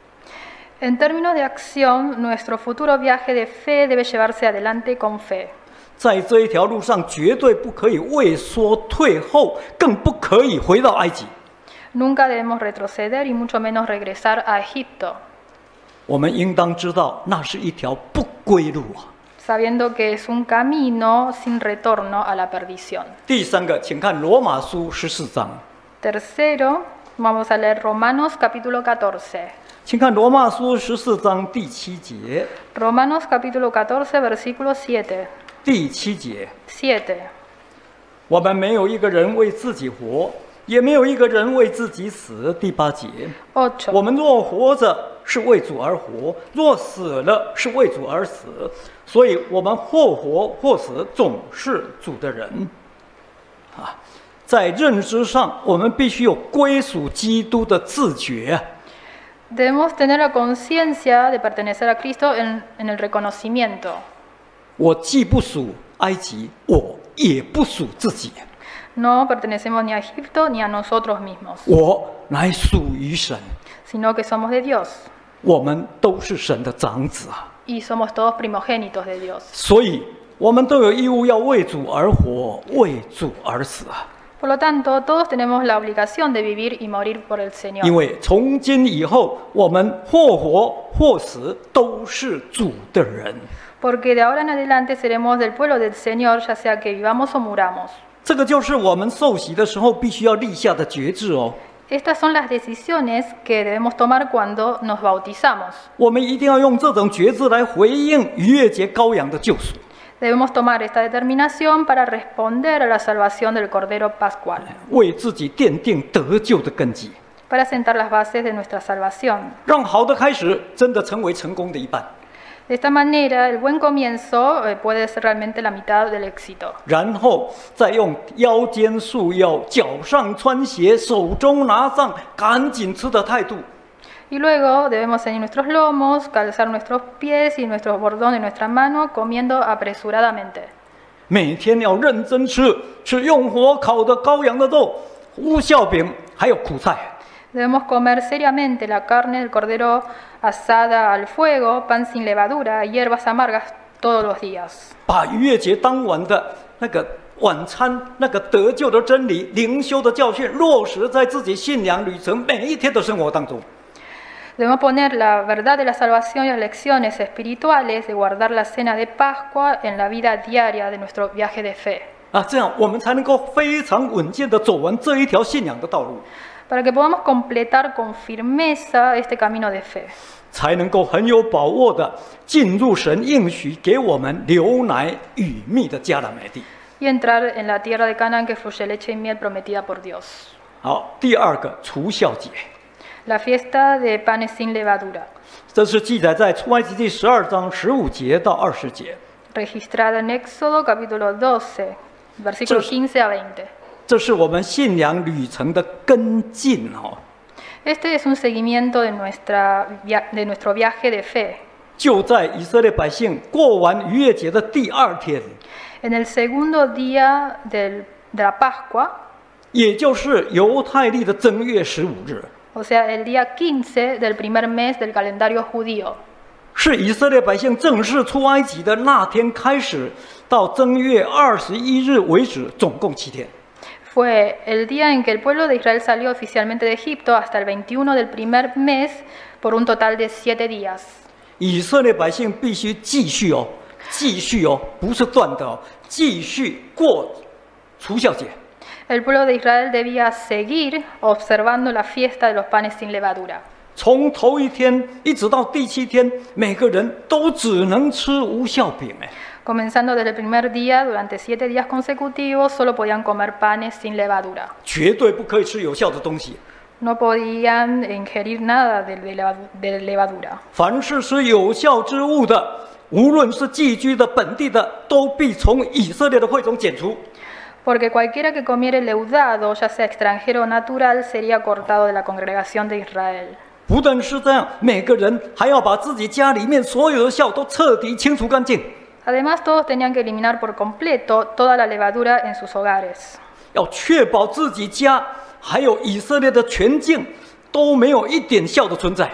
Speaker 2: En términos de acción, nuestro futuro viaje de fe debe llevarse adelante con fe.
Speaker 1: 在这一条路上，绝对不可以畏缩退后，更不可以回到埃及。
Speaker 2: Nunca debemos retroceder y mucho menos regresar a Egipto,
Speaker 1: 我们应当知道，那是一条不归路啊。
Speaker 2: sabiendo que es un camino sin retorno a la perdición.
Speaker 1: 第三个，请看罗马书十四章，
Speaker 2: Tercero, vamos a leer Romanos capítulo catorce.
Speaker 1: 请看罗马书十四章第七节，
Speaker 2: Romanos capítulo catorce, versículo siete.
Speaker 1: 第七节，
Speaker 2: siete.
Speaker 1: 我们没有一个人为自己活，也没有一个人为自己死。第八节，我
Speaker 2: ocho.
Speaker 1: 们若活着，是为主而活；若死了，是为主而死。所以，我们或活或死，总是主的人。啊，在认知上，我们必须有归属基督的自觉。
Speaker 2: Debemos tener la conciencia de pertenecer a Cristo en, en el reconocimiento.
Speaker 1: 我既不属埃及，我也不属自己，
Speaker 2: No pertenecemos ni a Egipto ni a nosotros mismos,
Speaker 1: 我乃属于神。
Speaker 2: sino que somos de Dios
Speaker 1: 我们都是神的长子啊，
Speaker 2: y somos todos primogénitos de Dios.
Speaker 1: 所以我们都有义务要为主而活，为主而死啊。
Speaker 2: Por lo tanto, todos tenemos la obligación de vivir y morir por el
Speaker 1: 因
Speaker 2: Señor.
Speaker 1: 为从今以后，我们或活或死，都是主的人。
Speaker 2: Porque de ahora en adelante seremos del pueblo del Señor, ya sea que vivamos o muramos.
Speaker 1: 这个就是我们受洗的时候必须要立下的决志哦。
Speaker 2: Estas son las decisiones que debemos tomar cuando nos bautizamos.
Speaker 1: 我们一定要用这种决志来回应逾越节羔羊的救赎。
Speaker 2: Debemos tomar esta determinación para responder a la salvación del Cordero Pascual,
Speaker 1: 为自己奠定得救的根基，
Speaker 2: para sentar las bases de nuestra salvación.
Speaker 1: 让好的开始真的成为成功的一半。
Speaker 2: De esta manera, el buen comienzo eh, puede ser realmente la mitad del éxito.
Speaker 1: 然后再用腰间束腰、脚上穿鞋、手中拿杖、赶紧吃的态度，
Speaker 2: Y luego debemos ceñir nuestros lomos, calzar nuestros pies y nuestros bordones de nuestra mano, comiendo apresuradamente.
Speaker 1: 每天要认真吃，吃用火烤的羔羊的肉、无酵饼，还有苦菜。
Speaker 2: Debemos comer seriamente la carne del cordero asada al fuego, pan sin levadura, hierbas amargas todos los días.
Speaker 1: 把逾越节当晚的那个晚餐、那个得救的真理、灵修的教训，落实在自己信仰旅程每一天的生活当中。
Speaker 2: Debemos poner la verdad de la salvación y las lecciones espirituales de guardar la cena de Pascua en la vida diaria de nuestro viaje de fe.
Speaker 1: 啊，这样我们才能够非常稳健地走完这一条信仰的道路，
Speaker 2: Para que podamos completar con firmeza este camino de fe.
Speaker 1: 才能够很有把握地进入神应许给我们流奶与蜜的迦南美地。
Speaker 2: Y entrar en la tierra de Canaán que fluye leche y miel prometida por Dios.
Speaker 1: 好，第二个除酵节，
Speaker 2: La fiesta de panes sin levadura,
Speaker 1: 这是记载在出埃及记十二章十五节到二十节。
Speaker 2: registrada en Éxodo capítulo doce, versículos
Speaker 1: Entonces-
Speaker 2: quince a veinte.
Speaker 1: 这是我们信仰旅程的跟进哦。
Speaker 2: Este es un seguimiento de, nuestra, via- de nuestro viaje de fe.
Speaker 1: 就在以色列百姓过完逾越节的第二天，
Speaker 2: En el segundo día del- de la Pascua,
Speaker 1: 也就是犹太历的正月十五日，
Speaker 2: o sea, el día quince del primer mes del calendario judío,
Speaker 1: 是以色列百姓正式出埃及的那天开始，到正月二十一日为止，总共七天。
Speaker 2: fue el día en que el pueblo de Israel salió oficialmente de Egipto hasta el veintiuno del primer mes por un total de siete días.
Speaker 1: 以色列百姓必须继续哦，继续哦，不是断的哦，继续过除酵节。
Speaker 2: El pueblo de Israel debía seguir observando la fiesta de los panes sin levadura.
Speaker 1: 从头一天一直到第七天，每个人都只能吃无酵饼哎。
Speaker 2: Comenzando desde el primer día, durante siete días consecutivos, solo podían comer panes sin levadura.
Speaker 1: 绝对不可以吃有效的东西，
Speaker 2: no podían ingerir nada de, de leva- de levadura.
Speaker 1: 凡是吃有效之物的，无论是寄居的、本地的，都必从以色列的会中剪除。
Speaker 2: Porque cualquiera que comiere leudado, ya sea extranjero o natural, sería cortado de la congregación de Israel.
Speaker 1: 不但是这样，每个人还要把自己家里面所有的酵都彻底清除干净，
Speaker 2: Además, todos tenían que eliminar por completo toda la levadura en sus hogares,
Speaker 1: 要确保自己家还有以色列的全境都没有一点酵的存在。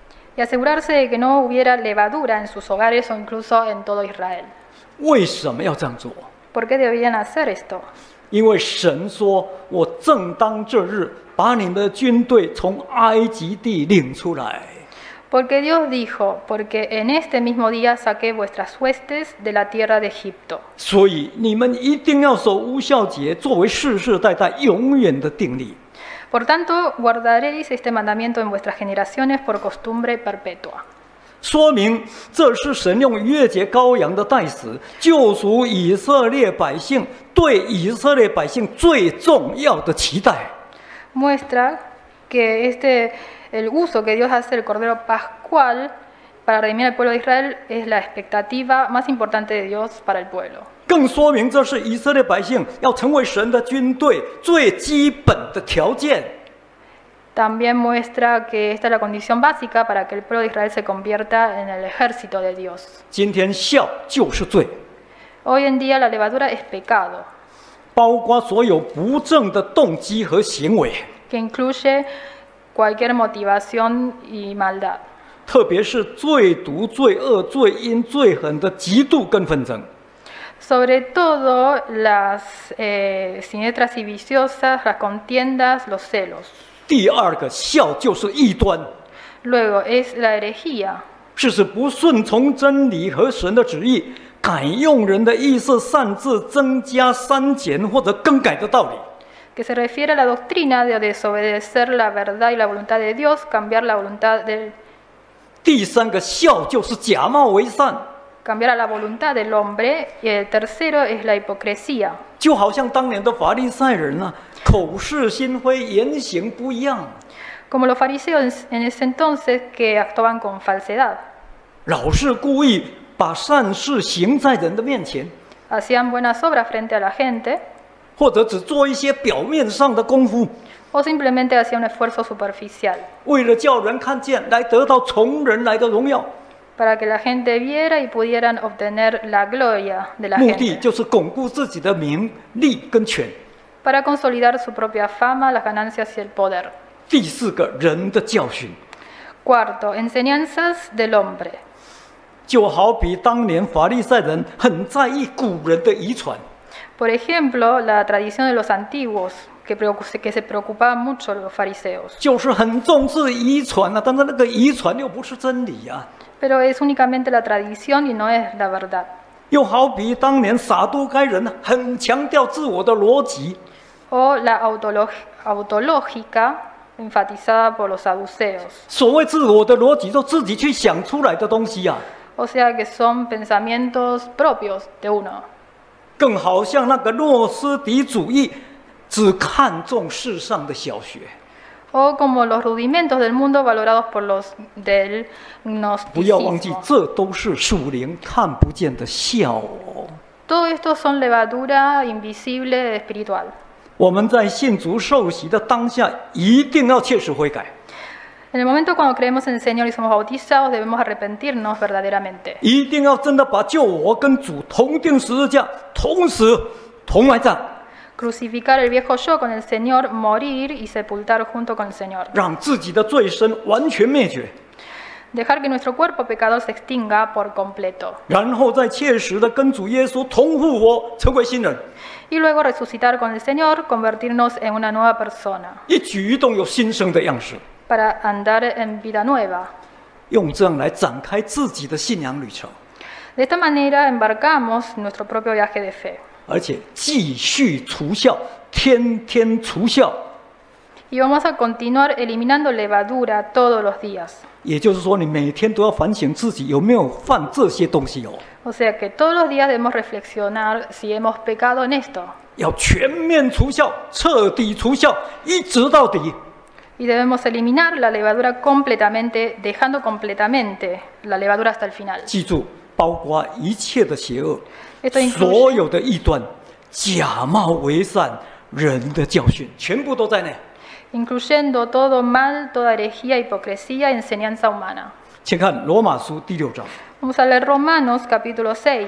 Speaker 2: y asegurarse de que no hubiera levadura en sus hogares o incluso en todo Israel.
Speaker 1: 为什么要这样做？
Speaker 2: ¿Por qué debían hacer esto?
Speaker 1: 因为神说：“我正当这日把你们的军队从埃及地领出来。”
Speaker 2: Porque Dios dijo, porque en este mismo día saqué vuestras huestes de la tierra de Egipto.
Speaker 1: 所以你们一定要守无酵节，作为世世代代永远的定例。
Speaker 2: Por tanto, guardaréis este mandamiento en vuestras generaciones por costumbre perpetua.
Speaker 1: 说明这是神用逾越节羔羊的代死，救赎以色列百姓，对以色列百姓最重要的期待。
Speaker 2: Muestra que este, el uso que Dios hace del Cordero Pascual para redimir al pueblo de Israel es la expectativa más importante de Dios para el pueblo.
Speaker 1: 更说明这是以色列百姓要成为神的军队最基本的条件。
Speaker 2: También muestra que esta es la condición básica para que el pueblo de Israel se convierta en el ejército de Dios.
Speaker 1: 今天酵就是罪，
Speaker 2: Hoy en día la levadura es pecado,
Speaker 1: 包括所有不正的动机和行为，
Speaker 2: que incluye cualquier motivación y maldad,
Speaker 1: 特别是最毒、最恶、最阴、最狠的嫉妒跟纷争。
Speaker 2: sobre todo las eh, siniestras y viciosas, las contiendas, los celos.
Speaker 1: 第二个酵就是异端，
Speaker 2: Luego es la herejía,
Speaker 1: 是指不顺从真理和神的旨意，改用人的意思擅自增加、删减或者更改的道理。
Speaker 2: que se refiere a la doctrina de desobedecer la verdad y la voluntad de Dios, cambiar la voluntad del
Speaker 1: 第三个酵就是假冒为善，
Speaker 2: cambiar a la voluntad del hombre, y el tercero es la hipocresía,
Speaker 1: 就好像当年的法利赛人啊，口是心非，言行不一样，
Speaker 2: como los fariseos en ese entonces que actuaban con falsedad,
Speaker 1: 老是故意把善事行在人的面前，
Speaker 2: hacían buenas obras frente a la gente
Speaker 1: 或者只做一些表面上的功夫，
Speaker 2: o simplemente hacían un esfuerzo superficial
Speaker 1: 为了叫人看见，来得到从人来的荣耀，
Speaker 2: para que la gente viera y pudieran obtener la gloria de la
Speaker 1: 目的
Speaker 2: gente,
Speaker 1: 就是巩固自己的名利跟权。
Speaker 2: para consolidar su propia fama, las ganancias y el poder.
Speaker 1: 第四个人的教训，
Speaker 2: Cuarto, enseñanzas del hombre.
Speaker 1: 就好比当年法利赛人很在意古人的遗传，
Speaker 2: Por ejemplo, la tradición de los antiguos, que, preocu- que se preocupaban mucho los fariseos.
Speaker 1: 就是很重视遗传啊，但是那个遗传又不是真理啊。
Speaker 2: Pero es únicamente la tradición y no es la verdad.
Speaker 1: 又好比当年撒都该人很强调自我的逻辑，
Speaker 2: O la autolog- autológica enfatizada por los saduceos.
Speaker 1: 所谓自我的逻辑，就自己去想出来的东西啊，
Speaker 2: O sea que son pensamientos propios de uno.
Speaker 1: 更好像那个诺斯底主义，只看重世上的小学。
Speaker 2: O como los rudimentos del mundo valorados por los del
Speaker 1: 不要忘记，
Speaker 2: gnosticismo.
Speaker 1: 这都是属灵看不见的笑哦。
Speaker 2: Todo esto son levadura invisible espiritual.
Speaker 1: 我们在信主受洗的当下，一定要切实悔改，
Speaker 2: En el momento cuando creemos en el Señor y somos bautizados, debemos arrepentirnos verdaderamente.
Speaker 1: 一定要真的把救我跟主同定十字架，同死同埋葬，
Speaker 2: Crucificar el viejo yo con el Señor, morir y sepultar junto con el Señor.
Speaker 1: 让自己的罪身完全灭绝，
Speaker 2: Dejar que nuestro cuerpo pecador se extinga por completo.
Speaker 1: 然后再切实的跟主耶稣同复活，成为新人，
Speaker 2: Y luego resucitar con el Señor, convertirnos en una nueva persona,
Speaker 1: 一举一动有新生的样式，
Speaker 2: para andar en vida nueva.
Speaker 1: 用这样来展开自己的信仰旅程，
Speaker 2: De esta manera embarcamos nuestro propio viaje de fe.
Speaker 1: 而且继续除酵，天天除酵。
Speaker 2: Y vamos a continuar eliminando levadura todos los días.
Speaker 1: 也就是说，你每天都要反省自己有没有犯这些东西哦，
Speaker 2: O sea que todos los días debemos reflexionar si hemos pecado en esto.
Speaker 1: 要全面除酵，彻底除酵，一直到底。
Speaker 2: Y debemos eliminar la levadura completamente, dejando completamente la levadura hasta el final.
Speaker 1: 记住，包括一切的邪恶，
Speaker 2: Esto incluye
Speaker 1: 所有的异端、假冒为善人的教训，全部都在内。
Speaker 2: incluyendo todo mal, toda herejía, hipocresía y enseñanza humana.
Speaker 1: 请看罗马书第六章，
Speaker 2: Vamos a leer Romanos capítulo seis.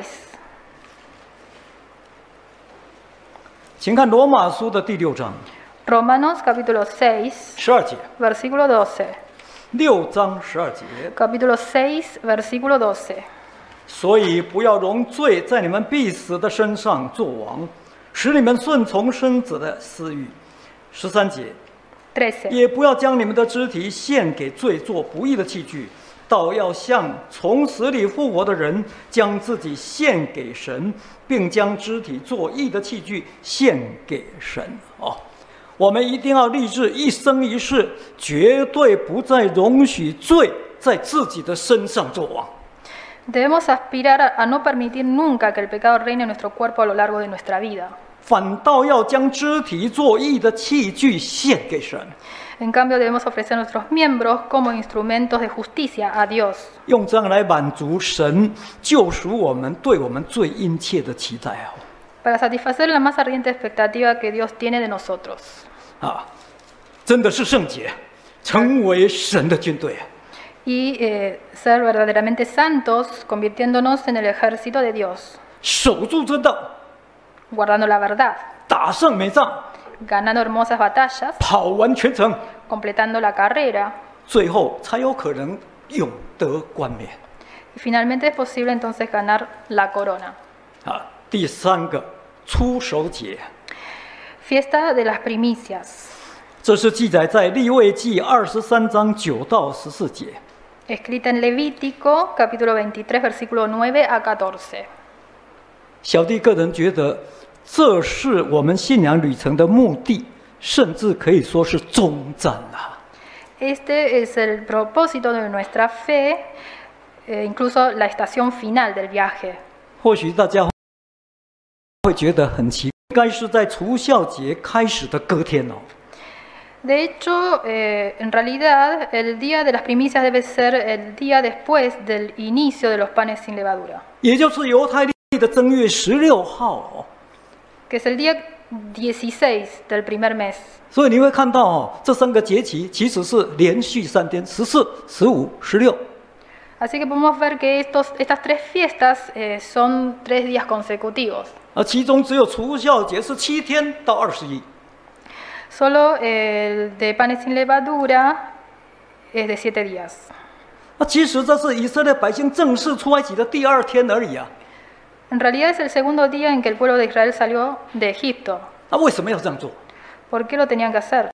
Speaker 1: 请看罗马书的第六章
Speaker 2: Romanos capítulo seis,
Speaker 1: 十二节，
Speaker 2: versículo doce.
Speaker 1: 六章十二节。
Speaker 2: Capítulo seis, versículo doce.
Speaker 1: 所以不要容罪在你们必死的身上作王，使你们顺从身子的私欲。十三节，
Speaker 2: trece.
Speaker 1: 也不要将你们的肢体献给罪做不义的器具，倒要像从死里复活的人，将自己献给神，并将肢体做义的器具献给神。哦，我们一定要立志一生一世，绝对不再容许罪在自己的身上作王。
Speaker 2: Debemos aspirar a, a no permitir nunca que el pecado reine en nuestro cuerpo a lo largo de nuestra vida.
Speaker 1: 反倒要将肢体做义的器具献给神，
Speaker 2: En cambio, debemos ofrecer nuestros miembros como instrumentos de justicia a Dios,
Speaker 1: 用这样来满足神救赎我们对我们最殷切的期待哦。
Speaker 2: para satisfacer la más ardiente expectativa que Dios tiene de nosotros.
Speaker 1: 啊，真的是圣洁，成为神的军队。
Speaker 2: Y eh, ser verdaderamente santos, convirtiéndonos en el ejército de Dios,
Speaker 1: 守住真道，
Speaker 2: guardando la verdad,
Speaker 1: 打胜每仗，
Speaker 2: ganando hermosas batallas,
Speaker 1: 跑完全程，
Speaker 2: completando la carrera,
Speaker 1: 最后才有可能永得冠冕。
Speaker 2: y finalmente es posible entonces ganar la corona.
Speaker 1: 啊，第三个出手节，
Speaker 2: Fiesta de las primicias,
Speaker 1: 这是记载在利未记二十三章九到十四节。
Speaker 2: escrita en Levítico, capítulo veintitrés, versículo nueve a catorce.
Speaker 1: 小弟个人觉得，这是我们信仰旅程的目的，甚至可以说是终站啊。
Speaker 2: Este es el propósito de nuestra fe, eh, incluso la estación final del viaje.
Speaker 1: 或许大家会觉得很奇怪，应该是在除孝节开始的隔天哦。
Speaker 2: De hecho, eh, en realidad, el día de las primicias debe ser el día después del inicio de los panes sin levadura,
Speaker 1: 也就是犹太历的正月十六号哦。
Speaker 2: que es el día dieciséis del primer mes.
Speaker 1: 所以你会看到哦，这三个节期其实是连续三天，十四、十五、十六。
Speaker 2: Así que podemos ver que estos, estas tres fiestas eh, son tres días consecutivos.
Speaker 1: 而其中只有除孝节是七天到二十一。
Speaker 2: Solo el de panes sin levadura es de siete días.
Speaker 1: 那其实这是以色列百姓正式出埃及的第二天而已啊。
Speaker 2: En realidad es el segundo día en que el pueblo de Israel salió de Egipto.
Speaker 1: 那为什么要这样做？
Speaker 2: ¿Por qué lo tenían que hacer?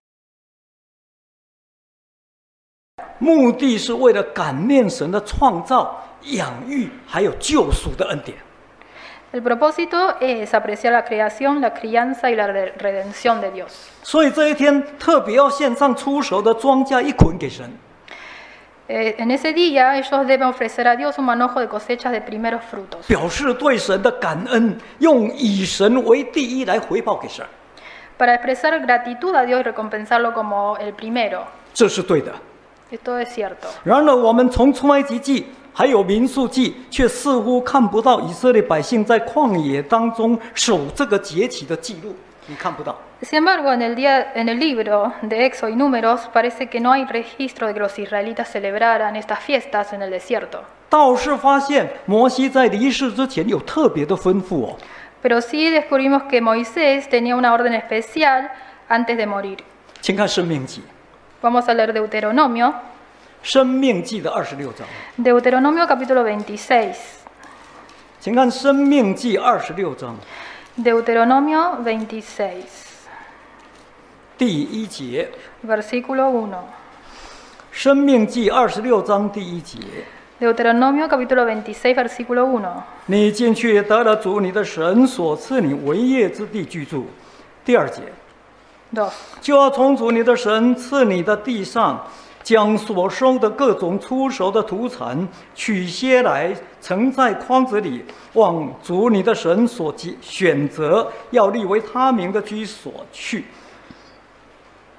Speaker 1: 目的是为了感念神的创造、养育还有救赎的恩典。
Speaker 2: El propósito es apreciar la creación, la crianza y la re- redención de Dios.
Speaker 1: 所以这一天特别要献上出熟的庄稼一捆给神。
Speaker 2: Eh, en ese día ellos deben ofrecer a Dios un manojo de cosechas de primeros frutos,
Speaker 1: 表示对神的感恩，用以神为第一来回报给神，
Speaker 2: para expresar gratitud a Dios y recompensarlo como el primero.
Speaker 1: 这是对的。
Speaker 2: Esto es cierto.
Speaker 1: 然而，我们从出埃及记还有民数记，却似乎看不到以色列百姓在旷野当中守这个节期的记录，你看不到。
Speaker 2: Sin embargo, en el, día, en el libro de Éxodo y Números parece que no hay registro de que los israelitas celebraran estas fiestas en el desierto.
Speaker 1: 倒是发现摩西在离世之前有特别的吩咐哦。
Speaker 2: Pero sí descubrimos que Moisés tenía una orden especial antes de morir.
Speaker 1: 请看《生命记》，
Speaker 2: Vamos a leer Deuteronomio.
Speaker 1: 《生命记》的二十六章，
Speaker 2: Deuteronomio capítulo veintiséis.
Speaker 1: 请看《生命记》二十六章
Speaker 2: Deuteronomio veintiséis,
Speaker 1: 第一节，
Speaker 2: versículo uno.
Speaker 1: 《生命记》二十六章第一节。
Speaker 2: Deuteronomio capítulo veintiséis, versículo uno.
Speaker 1: 你进去得了主你的神所赐你为业之地居住。第二节，
Speaker 2: dos.
Speaker 1: 就要从主你的神赐你的地上，将所收的各种出熟的土产取些来，盛在筐子里，往主你的神所选择要立为他名的居所去。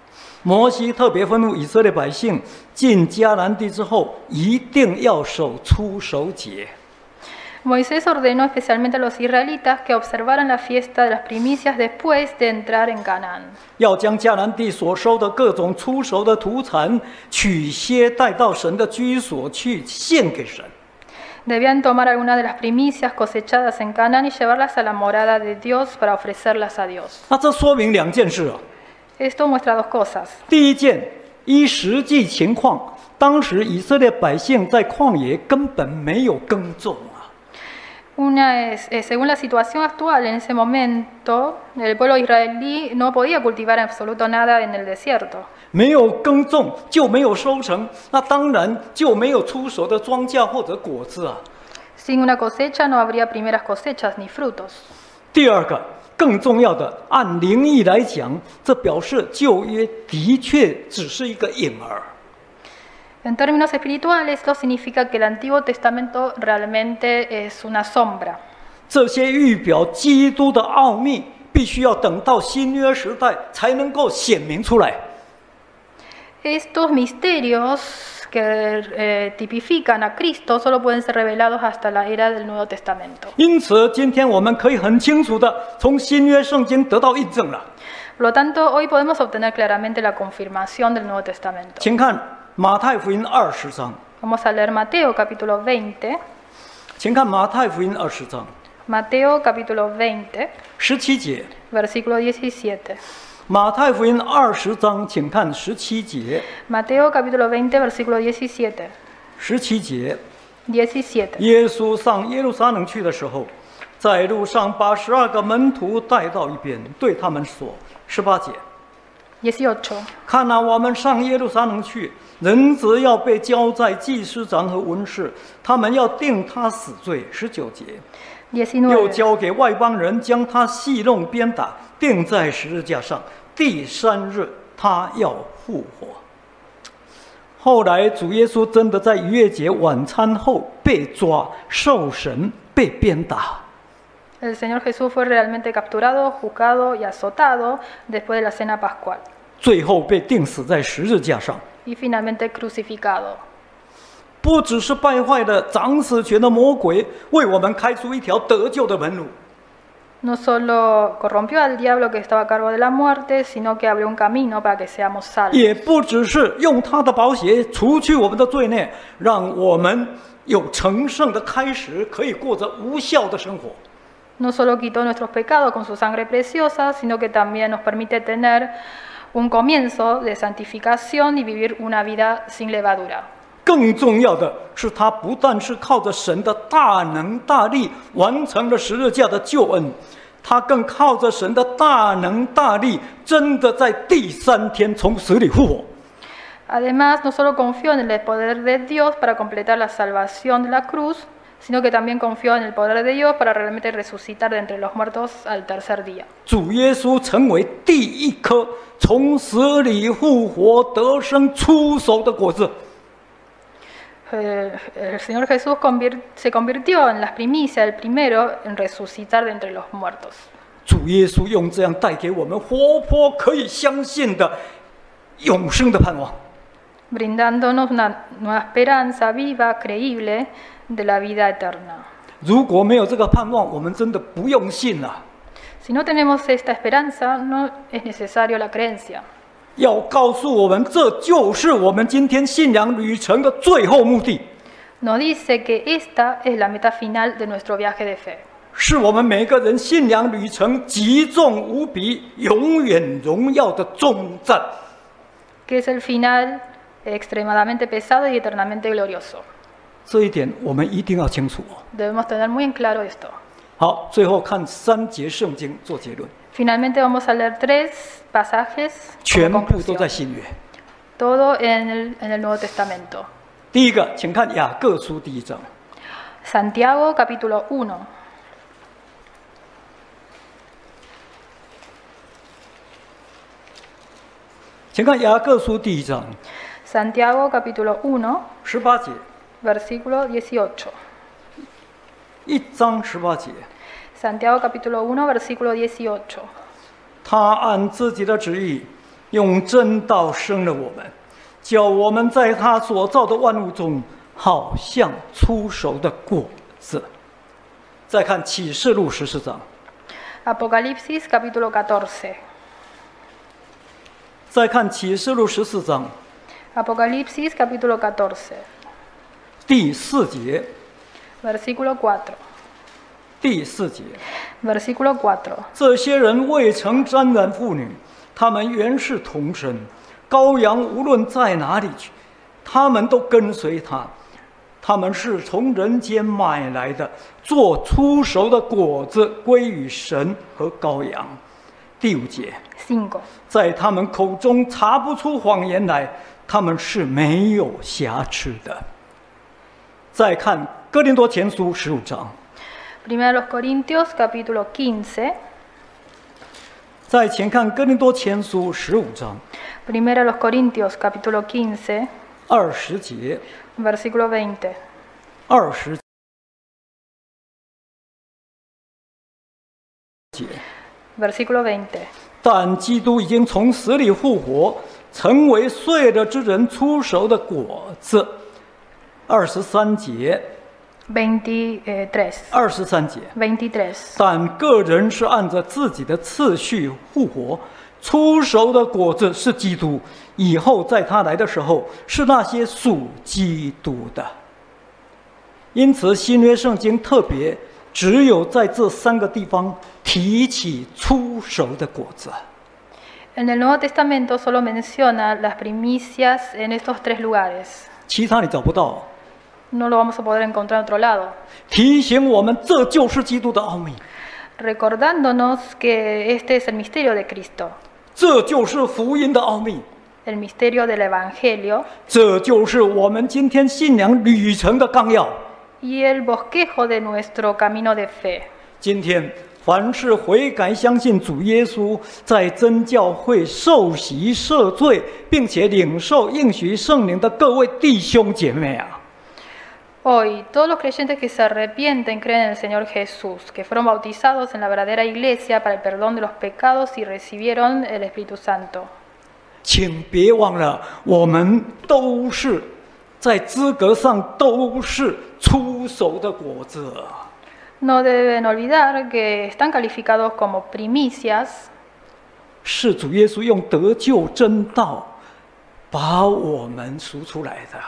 Speaker 1: 摩西特别吩咐以色列百姓进迦南地之后，一定要守初守节。
Speaker 2: Moisés ordenó especialmente a los israelitas que observaran la fiesta de las primicias después de entrar en Canaán.
Speaker 1: 要将迦南地所收的各种出熟的土产取些带到神的居所去献给神。
Speaker 2: Debían tomar algunas de las primicias cosechadas en Canaán y llevarlas a la morada de Dios para ofrecerlas a Dios.
Speaker 1: 那这说明两件事啊。
Speaker 2: Esto muestra dos cosas.
Speaker 1: 第一件，依实际情况，当时以色列百姓在旷野根本没有耕种啊。
Speaker 2: Una es, eh, según la situación actual, en ese momento, el pueblo israelí no podía cultivar en absoluto nada en el desierto.
Speaker 1: 没有耕种就没有收成，那当然就没有出熟的庄稼或者果子啊。
Speaker 2: Sin una cosecha no habría primeras cosechas ni frutos.
Speaker 1: 第二个，更重要的，按灵意来讲，这表示旧约的确只是一个影儿。
Speaker 2: En términos espirituales, esto significa que el Antiguo Testamento realmente es una sombra.
Speaker 1: 这些预表基督的奥秘，必须要等到新约时代才能够显明出来。
Speaker 2: Estos misterios que eh, tipifican a Cristo solo pueden ser revelados hasta la era del Nuevo Testamento.
Speaker 1: 因此，今天我们可以很清楚的从新约圣经得到印证了。
Speaker 2: Por lo tanto, hoy podemos obtener claramente la confirmación del Nuevo Testamento.
Speaker 1: 请看马太福音二十章，
Speaker 2: Vamos a leer Mateo capítulo veinte.
Speaker 1: 请看马太福音二十章
Speaker 2: Mateo capítulo veinte,
Speaker 1: 十七节。
Speaker 2: versículo diecisiete.
Speaker 1: 马太福音二十章，请看十七节。
Speaker 2: Mateo capítulo veinte, versículo diecisiete.
Speaker 1: 十七节，
Speaker 2: diecisiete.
Speaker 1: 耶稣上耶路撒冷去的时候，在路上把十二个门徒带到一边，对他们说：“十八节，
Speaker 2: dieciocho.
Speaker 1: 看哪，我们上耶路撒冷去，人子要被交在祭司长和文士，他们要定他死罪。”十九节，又
Speaker 2: diecinueve.
Speaker 1: 交给外邦人，将他戏弄鞭打，钉在十字架上。第三日，他要复活。后来，主耶稣真的在逾越节晚餐后被抓、受审、被鞭打。
Speaker 2: El Señor Jesús fue realmente capturado, juzgado y azotado después de la cena pascual
Speaker 1: 最后被钉死在十字架上。
Speaker 2: y finalmente crucificado.
Speaker 1: 不只是败坏了掌死权的魔鬼，为我们开出一条得救的门路。
Speaker 2: No solo corrompió al diablo que estaba a cargo de la muerte, sino que abrió un camino para que seamos salvos.
Speaker 1: 也不只是用他的宝血除去我们的罪孽，让我们有成圣的开始，可以过着无效的生活。
Speaker 2: No solo quitó nuestros pecados con su sangre preciosa, sino que también nos permite tener un comienzo de santificación y vivir una vida sin levadura.
Speaker 1: 更重要的是，他不但是靠着神的大能大力完成了十字架的救恩，他更靠着神的大能大力，真的在第三天从死里复活。
Speaker 2: Además, no solo confió en el poder de Dios para completar la salvación de la cruz, sino que también confió en el poder de Dios para realmente resucitar de entre los muertos al tercer día.
Speaker 1: 主耶稣成为第一颗从死里复活得生出熟的果子。
Speaker 2: El, el Señor Jesús convir, se convirtió en las primicias, el primero en resucitar de entre los muertos.
Speaker 1: 主耶稣用这样带给我们活泼可以相信的永生的盼望。
Speaker 2: Brindándonos una nueva esperanza viva, creíble de la vida eterna.
Speaker 1: 如果没有这个盼望，我们真的不用信了。
Speaker 2: Si no tenemos esta esperanza, no es necesario la creencia.
Speaker 1: 要告诉我们，这就是我们今天信仰旅程的最后目的，
Speaker 2: Nos dice que esta es la meta final de nuestro viaje de fe.
Speaker 1: 是我们每个人信仰旅程极重无比、永远荣耀的终站。
Speaker 2: Que es el final extremadamente pesado y eternamente glorioso.
Speaker 1: 这一点我们一定要清楚哦。
Speaker 2: Debemos tener muy en claro esto.
Speaker 1: 好，最后看三节圣经做结论，
Speaker 2: Finalmente vamos a leer tres pasajes
Speaker 1: 全
Speaker 2: como
Speaker 1: 部都在
Speaker 2: conclusión.
Speaker 1: 新约。
Speaker 2: Todo en el, en el Nuevo Testamento.
Speaker 1: 第一个，请看雅各书第一章。
Speaker 2: Santiago capítulo uno.
Speaker 1: 请看雅各书第一章
Speaker 2: Santiago capítulo uno,
Speaker 1: 十八节，
Speaker 2: versículo dieciocho.
Speaker 1: 一章十八节，
Speaker 2: Santiago capítulo uno, versículo dieciocho.
Speaker 1: 他按自己的旨意， 用真道生了我们，叫我们在他所造的万物中，好像出熟的果子。再看启示录十四章。
Speaker 2: Apocalipsis capítulo catorce.
Speaker 1: 再看启示录十四章。
Speaker 2: Apocalipsis capítulo catorce.
Speaker 1: 第四节。
Speaker 2: Versículo cuatro.
Speaker 1: 第四节。
Speaker 2: Versículo cuatro.
Speaker 1: 这些人未曾沾染妇女，他们原是童身。羔羊无论在哪里去，他们都跟随他。他们是从人间买来的，做出熟的果子归于神和羔羊。第五节。
Speaker 2: Cinco.
Speaker 1: 在他们口中查不出谎言来，他们是没有瑕疵的。再看哥林多前书十五章。
Speaker 2: Primera los Corintios capítulo quince.
Speaker 1: 再前看哥林多前书十五章。
Speaker 2: Primera los Corintios capítulo quince.
Speaker 1: 二十节。
Speaker 2: Versículo veinte.
Speaker 1: 二十节。
Speaker 2: Versículo veinte.
Speaker 1: 但基督已经从死里复活，成为睡了之人出熟的果子。二十三节。
Speaker 2: veintitrés.
Speaker 1: 二十三节。
Speaker 2: veintitrés.
Speaker 1: 但个人是按着自己的次序复活，出熟的果子是基督，以后在他来的时候，是那些属基督的。因此，新约圣经特别只有在这三个地方提起出熟的果子。
Speaker 2: En el Nuevo Testamento solo menciona las primicias en estos tres lugares.
Speaker 1: 其他你找不到。
Speaker 2: No lo vamos a poder encontrar en otro lado.
Speaker 1: 提醒我们，这就是基督的奥秘。
Speaker 2: Recordándonos que este es el misterio de Cristo.
Speaker 1: 这就是福音的奥秘。
Speaker 2: El misterio del Evangelio.
Speaker 1: 这就是我们今天信仰旅程的纲要。
Speaker 2: Y el bosquejo de nuestro camino de fe.
Speaker 1: 今天，凡是悔改相信主耶稣，在真教会受洗赦罪，并且领受应许圣灵的各位弟兄姐妹啊！
Speaker 2: Hoy, todos los creyentes que se arrepienten creen en el Señor Jesús, que fueron bautizados en la verdadera iglesia para el perdón de los pecados y recibieron el Espíritu Santo.
Speaker 1: 请别忘了，我们都是在资格上都是出熟的果子。
Speaker 2: No deben olvidar que están calificados como primicias.
Speaker 1: 是主耶稣用得救真道把我们赎出来的。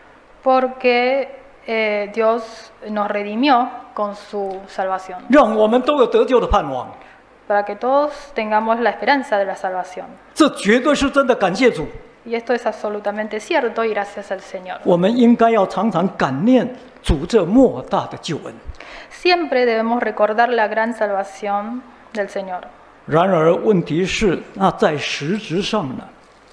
Speaker 2: Porque eh, Dios nos redimió con su salvación.
Speaker 1: 让我们都有得救的盼望。
Speaker 2: Para que todos tengamos la esperanza de la salvación.
Speaker 1: 这绝对是真的，感谢主。
Speaker 2: Y esto es absolutamente cierto y gracias al Señor.
Speaker 1: 我们应该要常常感念主这莫大的救恩。
Speaker 2: Siempre debemos recordar la gran salvación del Señor.
Speaker 1: 然而，问题是，那在实质上呢？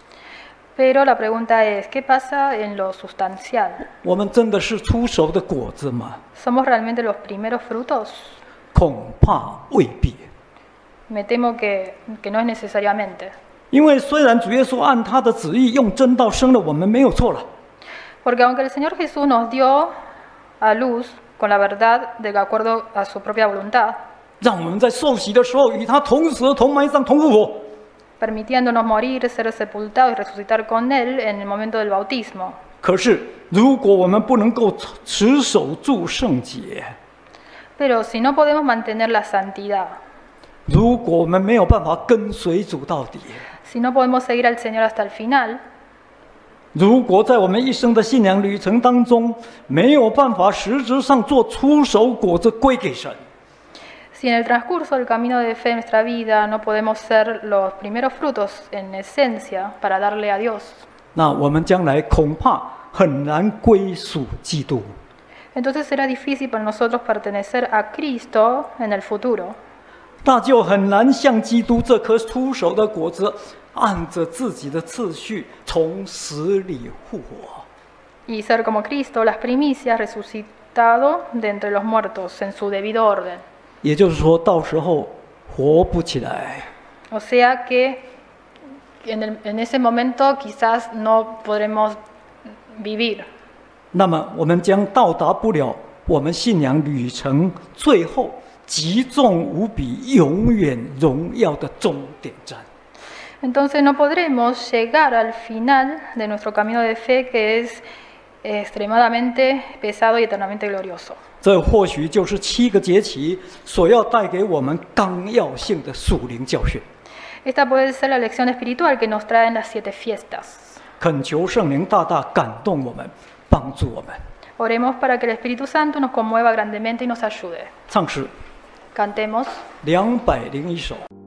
Speaker 2: Pero la pregunta es, ¿qué pasa en lo sustancial?
Speaker 1: 我们真的是出熟的果子吗？
Speaker 2: ¿Somos realmente los primeros frutos?
Speaker 1: 恐怕未必。
Speaker 2: Me temo que, que no es necesariamente.
Speaker 1: 因为虽然主耶稣按他的旨意用真道生了我们，没有错了。
Speaker 2: Porque aunque el Señor Jesús nos dio a luz con la verdad de acuerdo a su propia voluntad,
Speaker 1: 让我们在受洗的时候与他同死、同埋葬、同复活。
Speaker 2: permitiéndonos morir, ser sepultados y resucitar con Él en el momento del bautismo.
Speaker 1: 可是，如果我们不能够持守住圣洁，
Speaker 2: Pero si no podemos mantener la santidad,
Speaker 1: 如果我们没有办法跟随主到底，
Speaker 2: si no podemos seguir al Señor hasta el final,
Speaker 1: 如果在我们一生的信仰旅程当中没有办法实质上做出熟果子归给神，
Speaker 2: si en el transcurso del camino de fe en nuestra vida no podemos ser los primeros frutos en esencia para darle a Dios,
Speaker 1: 那我们将来恐怕很难归属基督。
Speaker 2: entonces será difícil para nosotros pertenecer a Cristo en el futuro.
Speaker 1: 那就很难像基督这颗出熟的果子，按着自己的次序从死里复活。
Speaker 2: Y ser como Cristo, las primicias, resucitado de entre los muertos en su debido orden.
Speaker 1: 也就是说，到时候活不起来。
Speaker 2: O sea que en, el, en ese momento quizás no podremos vivir.
Speaker 1: 那么，我们将到达不了我们信仰旅程最后极重无比、永远荣耀的终点站。
Speaker 2: entonces no podremos llegar al final de nuestro camino de fe que es extremadamente pesado y eternamente glorioso.
Speaker 1: 这或许就是七个节期所要带给我们纲要性的属灵教训。
Speaker 2: Esta puede ser la lección espiritual que nos traen las siete fiestas.
Speaker 1: 恳求圣灵大大感动我们，帮助我们。
Speaker 2: Oremos para que el Espíritu Santo nos conmueva grandemente y nos ayude.
Speaker 1: 唱诗
Speaker 2: Cantemos.
Speaker 1: 两百零一首。